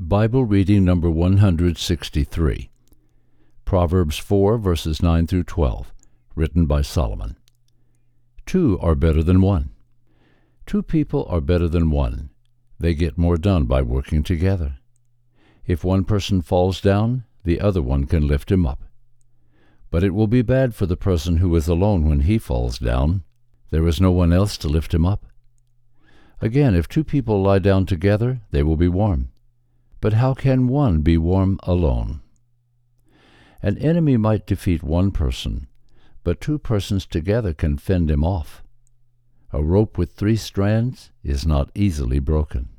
Bible reading number 163. Proverbs 4, verses 9 through 12, written by Solomon. 2 are better than 1. 2 people are better than 1. They get more done by working together. If one person falls down, the other one can lift him up. But it will be bad for the person who is alone when he falls down. There is no one else to lift him up. Again, if 2 people lie down together, they will be warm. But how can one be warm alone? An enemy might defeat one person, but 2 persons together can fend him off. A rope with 3 strands is not easily broken.